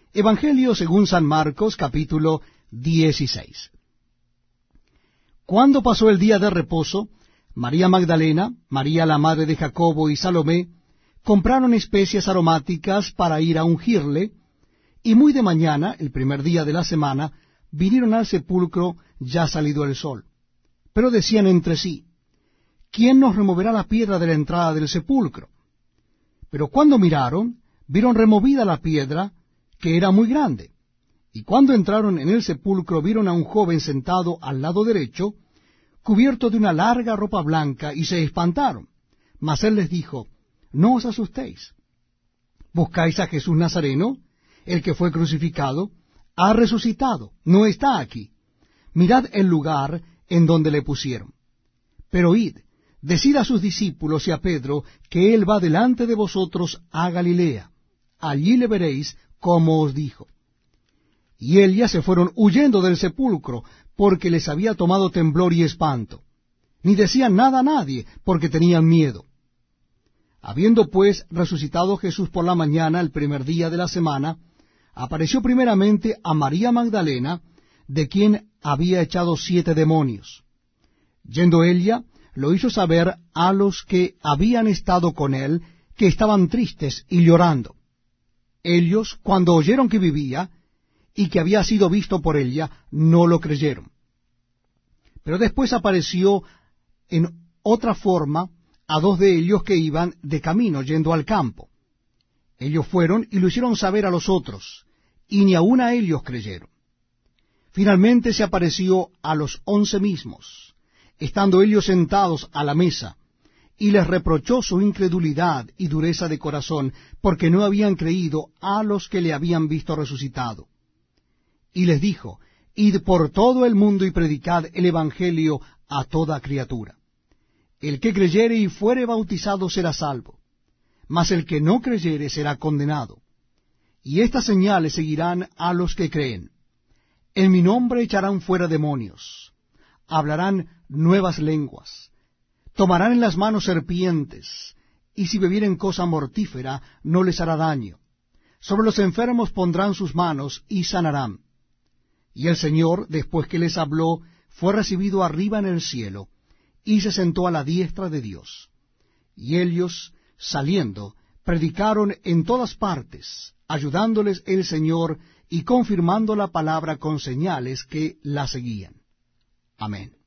Evangelio según San Marcos, capítulo 16. Cuando pasó el día de reposo, María Magdalena, María la madre de Jacobo y Salomé compraron especias aromáticas para ir a ungirle, y muy de mañana, el primer día de la semana, vinieron al sepulcro ya salido el sol. Pero decían entre sí, ¿quién nos removerá la piedra de la entrada del sepulcro? Pero cuando miraron, vieron removida la piedra, que era muy grande. Y cuando entraron en el sepulcro, vieron a un joven sentado al lado derecho, cubierto de una larga ropa blanca, y se espantaron. Mas él les dijo, no os asustéis. ¿Buscáis a Jesús Nazareno, el que fue crucificado? Ha resucitado, no está aquí. Mirad el lugar en donde le pusieron. Pero id, decid a sus discípulos y a Pedro que él va delante de vosotros a Galilea. Allí le veréis como os dijo. Y ellas se fueron huyendo del sepulcro, porque les había tomado temblor y espanto. Ni decían nada a nadie, porque tenían miedo. Habiendo pues resucitado Jesús por la mañana, el primer día de la semana, apareció primeramente a María Magdalena, de quien había echado 7 demonios. Yendo ella, lo hizo saber a los que habían estado con él, que estaban tristes y llorando. Ellos, cuando oyeron que vivía, y que había sido visto por ella, no lo creyeron. Pero después apareció en otra forma a 2 de ellos que iban de camino yendo al campo. Ellos fueron y lo hicieron saber a los otros, y ni aun a ellos creyeron. Finalmente se apareció a los 11 mismos, estando ellos sentados a la mesa, y les reprochó su incredulidad y dureza de corazón, porque no habían creído a los que le habían visto resucitado. Y les dijo, id por todo el mundo y predicad el Evangelio a toda criatura. El que creyere y fuere bautizado será salvo, mas el que no creyere será condenado. Y estas señales seguirán a los que creen. En mi nombre echarán fuera demonios, hablarán nuevas lenguas, tomarán en las manos serpientes, y si bebieren cosa mortífera no les hará daño. Sobre los enfermos pondrán sus manos y sanarán. Y el Señor, después que les habló, fue recibido arriba en el cielo, y se sentó a la diestra de Dios. Y ellos, saliendo, predicaron en todas partes, ayudándoles el Señor y confirmando la palabra con señales que la seguían. Amén.